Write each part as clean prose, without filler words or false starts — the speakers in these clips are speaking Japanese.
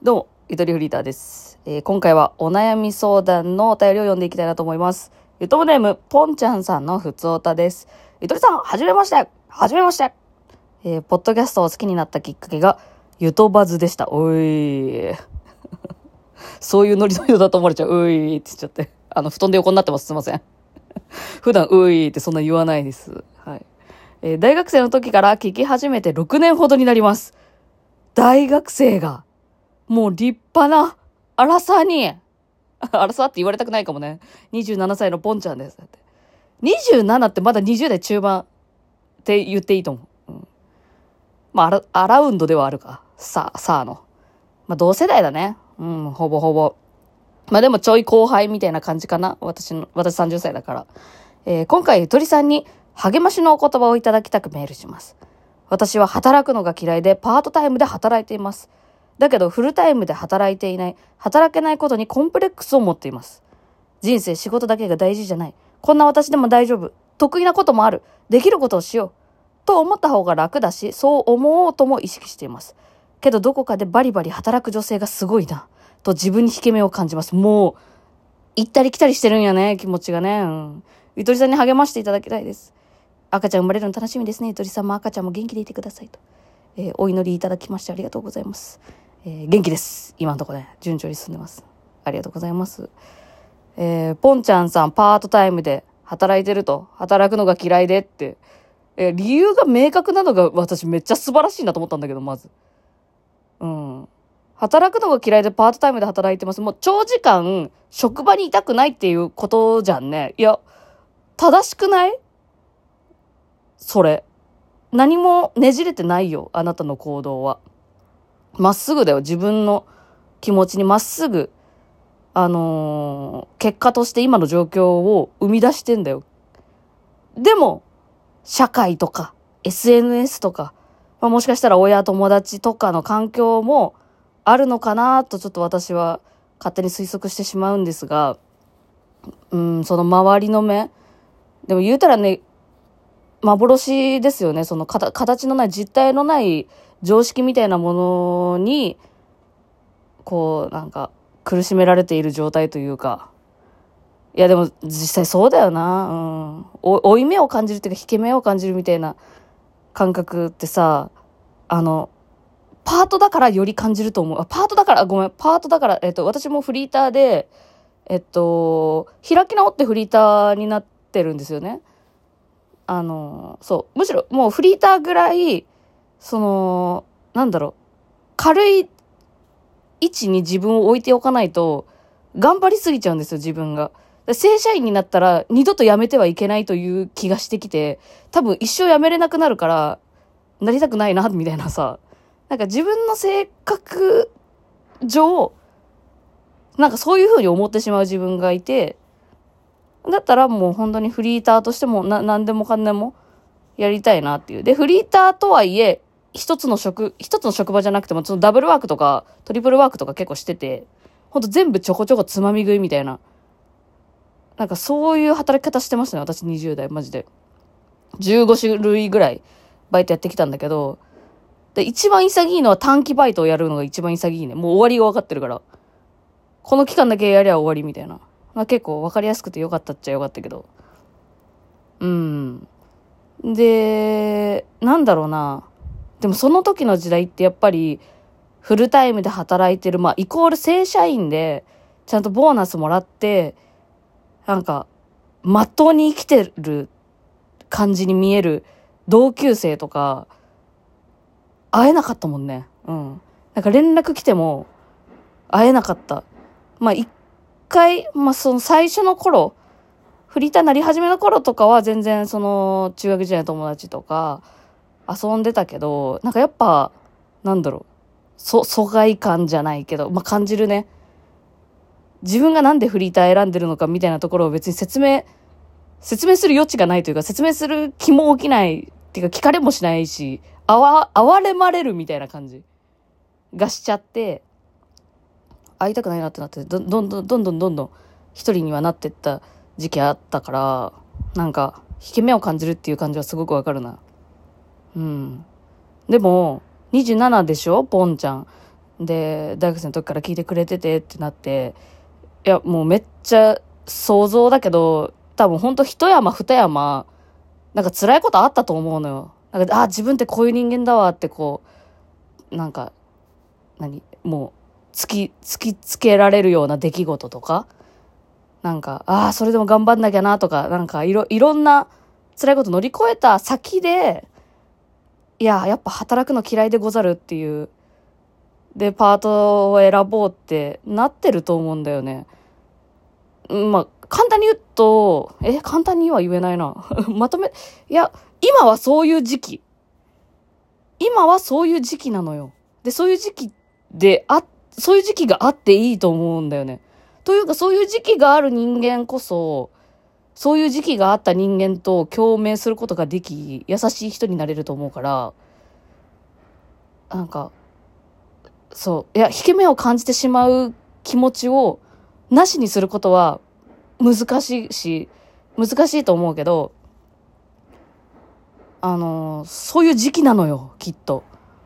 どうも、ゆとりフリーターです。今回はお悩み相談のお便りを読んでいきたいなと思います。ゆともネーム、ぽんちゃんさんのふつおたです。ゆとりさん、はじめまして。はじめまして。ポッドキャストを好きになったきっかけが、ゆとバズでした。おい。そういうノリの人だと思われちゃう。ういって言っちゃって。布団で横になってます。すいません。普段、ういってそんな言わないです。はい。大学生の時から聞き始めて6年ほどになります。大学生が。もう立派な、アラサーに、アラサーって言われたくないかもね。27歳のポンちゃんです。だって27ってまだ20代中盤って言っていいと思う。まあ、アラウンドではあるか。さあの。まあ、同世代だね。ほぼほぼ。まあでもちょい後輩みたいな感じかな。私30歳だから。今回ゆとりさんに励ましのお言葉をいただきたくメールします。私は働くのが嫌いでパートタイムで働いています。だけどフルタイムで働いていない、働けないことにコンプレックスを持っています。人生仕事だけが大事じゃない。こんな私でも大丈夫。得意なこともある。できることをしよう。と思った方が楽だし、そう思おうとも意識しています。けどどこかでバリバリ働く女性がすごいな。と自分に引け目を感じます。もう、行ったり来たりしてるんやね、気持ちがね。ゆとりさんに励ましていただきたいです。赤ちゃん生まれるの楽しみですね。ゆとりさんも赤ちゃんも元気でいてくださいと。お祈りいただきましてありがとうございます。元気です。今のところね、順調に進んでます。ありがとうございます。ポンちゃんさん、パートタイムで働いてると、働くのが嫌いでって、理由が明確なのが私めっちゃ素晴らしいなと思ったんだけど、まず。働くのが嫌いでパートタイムで働いてます。もう長時間、職場にいたくないっていうことじゃんね。いや、正しくないそれ。何もねじれてないよ、あなたの行動は。まっすぐだよ、自分の気持ちにまっすぐ、結果として今の状況を生み出してんだよ。でも、社会とか、SNS とか、もしかしたら親友達とかの環境もあるのかなとちょっと私は勝手に推測してしまうんですが、その周りの目。でも言うたらね、幻ですよね。その形のない、実体のない常識みたいなものに、苦しめられている状態というか。いやでも実際そうだよな。負い目を感じるっていうか、引け目を感じるみたいな感覚ってさ、パートだからより感じると思う。パートだから、私もフリーターで、開き直ってフリーターになってるんですよね。そう。むしろもうフリーターぐらい、軽い位置に自分を置いておかないと、頑張りすぎちゃうんですよ、自分が。正社員になったら二度と辞めてはいけないという気がしてきて、多分一生辞めれなくなるから、なりたくないな、みたいなさ。自分の性格上、そういう風に思ってしまう自分がいて、だったらもう本当にフリーターとしても何でもかんでもやりたいなっていう。で、フリーターとはいえ、一つの職場じゃなくても、そのダブルワークとかトリプルワークとか結構してて、ほんと全部ちょこちょこつまみ食いみたいな。そういう働き方してましたね、私20代、マジで。15種類ぐらいバイトやってきたんだけど、で、一番潔いのは短期バイトをやるのが一番潔いね。もう終わりが分かってるから。この期間だけやりゃ終わりみたいな。結構分かりやすくてよかったっちゃよかったけど。で、でもその時の時代ってやっぱりフルタイムで働いてる、イコール正社員でちゃんとボーナスもらって、まっとうに生きてる感じに見える同級生とか、会えなかったもんね。連絡来ても会えなかった。一回、その最初の頃、フリーターなり始めの頃とかは全然中学時代の友達とか遊んでたけど、やっぱ、疎外感じゃないけど、感じるね。自分がなんでフリーター選んでるのかみたいなところを別に説明する余地がないというか、説明する気も起きないっていうか、聞かれもしないし、哀れまれるみたいな感じがしちゃって、会いたくないなってなって、どんどん一人にはなってった時期あったから、引け目を感じるっていう感じはすごくわかるな。でも、27でしょポンちゃん。 で、大学生の時から聞いてくれててってなって、いや、もうめっちゃ想像だけど、多分ほんと一山二山、なんか辛いことあったと思うのよ。なんか、自分ってこういう人間だわってこう、なんか、もう、突きつけられるような出来事とか、なんか、それでも頑張んなきゃなとか、なんかいろんな辛いこと乗り越えた先で、いや、やっぱ働くの嫌いでござるっていう、で、パートを選ぼうってなってると思うんだよね。まあ、簡単に言うと、簡単には言えないな。いや、今はそういう時期。今はそういう時期なのよ。で、そういう時期があっていいと思うんだよね。というか、そういう時期がある人間こそ、そういう時期があった人間と共鳴することができ、優しい人になれると思うから、なんか、引け目を感じてしまう気持ちをなしにすることは難しいと思うけど、そういう時期なのよ、きっと。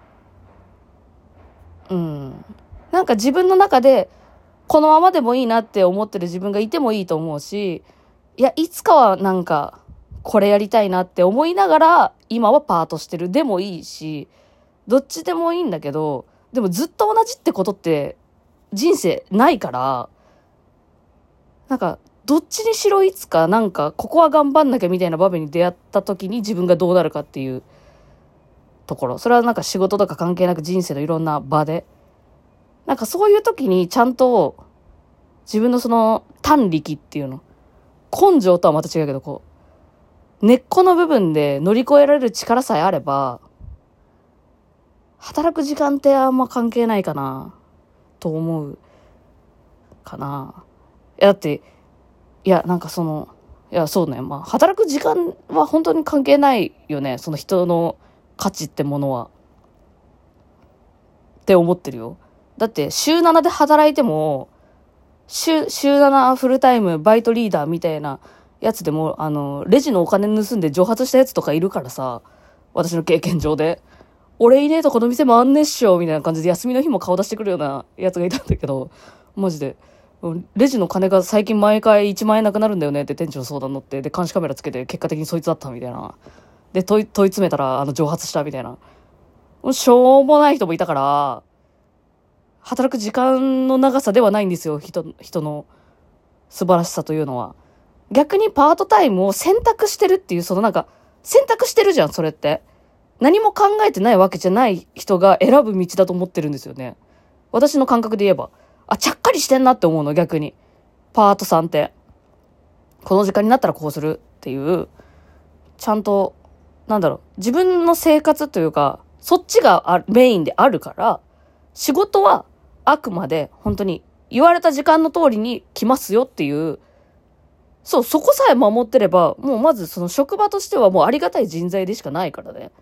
なんか自分の中で、このままでもいいなって思ってる自分がいてもいいと思うし、いや、いつかはなんか、これやりたいなって思いながら、今はパートしてるでもいいし、どっちでもいいんだけど、でもずっと同じってことって人生ないから、なんか、どっちにしろいつかなんか、ここは頑張んなきゃみたいな場面に出会った時に自分がどうなるかっていうところ。それはなんか仕事とか関係なく人生のいろんな場で。なんかそういう時にちゃんと自分のその胆力っていうの。根性とはまた違うけど、こう、根っこの部分で乗り越えられる力さえあれば、働く時間ってあんま関係ないかな、と思うかな。だって、なんかそうね。まあ、働く時間は本当に関係ないよね。その人の価値ってものは。って思ってるよ。だって、週7で働いても、週7フルタイムバイトリーダーみたいなやつでも、レジのお金盗んで蒸発したやつとかいるからさ、私の経験上で。俺いねえとこの店もあんねっしょみたいな感じで休みの日も顔出してくるようなやつがいたんだけど、マジで。レジの金が最近毎回1万円なくなるんだよねって店長相談乗って、で、監視カメラつけて結果的にそいつだったみたいな。で、問い詰めたら、蒸発したみたいな。しょうもない人もいたから、働く時間の長さではないんですよ、人の素晴らしさというのは。逆にパートタイムを選択してるっていう、選択してるじゃん、それって。何も考えてないわけじゃない人が選ぶ道だと思ってるんですよね。私の感覚で言えば。ちゃっかりしてんなって思うの、逆に。パートさんって。この時間になったらこうするっていう、ちゃんと、自分の生活というか、そっちがメインであるから、仕事はあくまで本当に言われた時間の通りに来ますよっていう、そこさえ守ってれば、もうまずその職場としてはもうありがたい人材でしかないからね。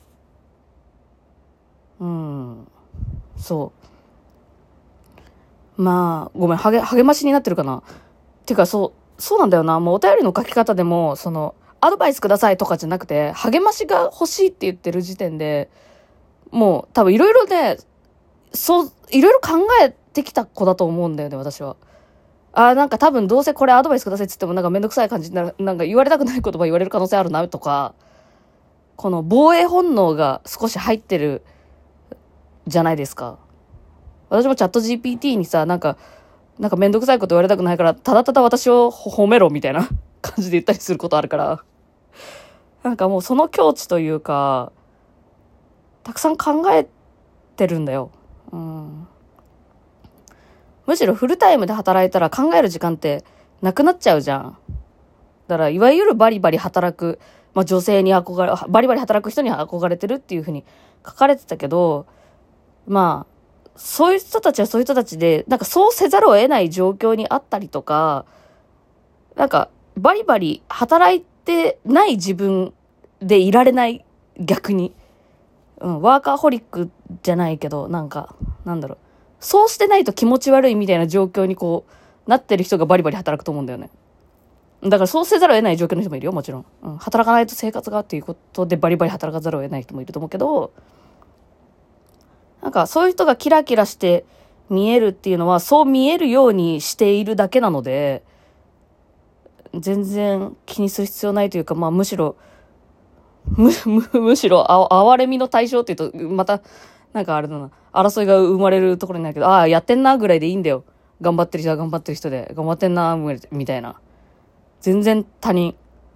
まあ、ごめん、励ましになってるかな。てか、そうなんだよな。もうお便りの書き方でも、アドバイスくださいとかじゃなくて、励ましが欲しいって言ってる時点で、もう多分いろいろね、いろいろ考えてきた子だと思うんだよね、私は。なんか多分どうせこれアドバイスくださいって言ってもなんかめんどくさい感じになる、なんか言われたくない言葉言われる可能性あるなとか、この防衛本能が少し入ってるじゃないですか。私もチャット GPT にさ、なんかめんどくさいこと言われたくないから、ただただ私を褒めろみたいな感じで言ったりすることあるから。なんかもうその境地というか、たくさん考えてるんだよ。むしろフルタイムで働いたら考える時間ってなくなっちゃうじゃん。だから、いわゆるバリバリ働く、女性にバリバリ働く人に憧れてるっていうふうに書かれてたけど、そういう人たちはそういう人たちで、なんかそうせざるを得ない状況にあったりとか、なんかバリバリ働いてない自分でいられない、逆に。ワーカーホリックじゃないけど、そうしてないと気持ち悪いみたいな状況になってる人がバリバリ働くと思うんだよね。だからそうせざるを得ない状況の人もいるよ、もちろん。働かないと生活がっていうことでバリバリ働かざるを得ない人もいると思うけど、 なんかそういう人がキラキラして見えるっていうのは、そう見えるようにしているだけなので、全然気にする必要ないというか、まあむしろ、むしろ哀れみの対象っていうと、また、なんかあれだな、争いが生まれるところになるけど、ああ、やってんなぐらいでいいんだよ。頑張ってる人は頑張ってる人で、頑張ってんなみたいな。全然他人。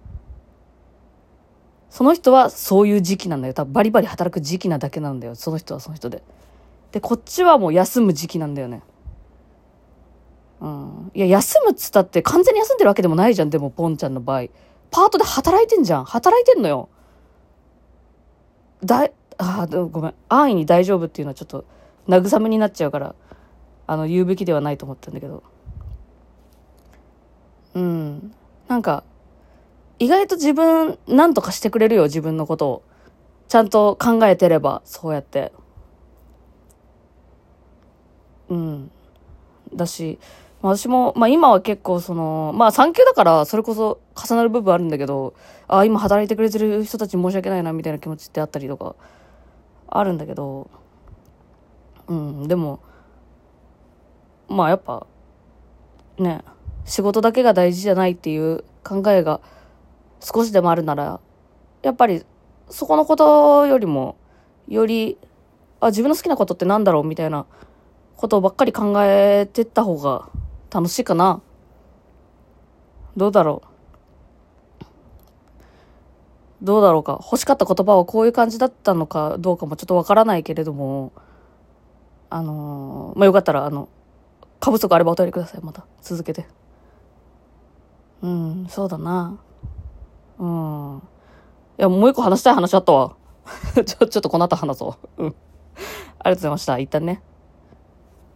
その人はそういう時期なんだよ。多分バリバリ働く時期なだけなんだよ。その人はその人で。で、こっちはもう休む時期なんだよね。うん。いや、休むっつったって完全に休んでるわけでもないじゃん。でも、ポンちゃんの場合。パートで働いてんじゃん。働いてんのよ。ごめん。安易に大丈夫っていうのはちょっと慰めになっちゃうから、言うべきではないと思ったんだけど。うん。なんか、意外と自分、なんとかしてくれるよ、自分のことを。ちゃんと考えてれば、そうやって。うん。だし、私も、まあ今は結構まあ産休だからそれこそ重なる部分あるんだけど、あ、今働いてくれてる人たちに申し訳ないなみたいな気持ちってあったりとか、あるんだけど、うん、でも、まあやっぱ、ね、仕事だけが大事じゃないっていう考えが少しでもあるなら、やっぱりそこのことよりも、より、自分の好きなことってなんだろうみたいなことばっかり考えてった方が楽しいかな。どうだろどうだろうか。欲しかった言葉はこういう感じだったのかどうかもちょっとわからないけれども、まあ、よかったら、過不足あればお便りください。また続けて。うん、そうだな。うん。いや、もう一個話したい話あったわ。ちょっとこの後話そう。うん。ありがとうございました。一旦ね。